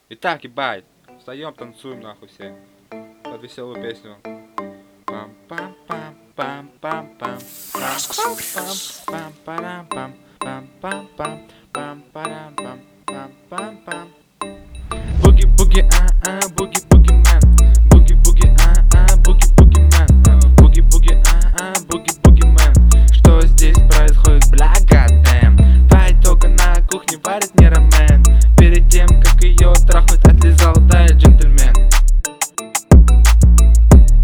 Итак, ебать, встаем, танцуем нахуй все под веселую песню. Пам пам пам пам пам пам пам пам пам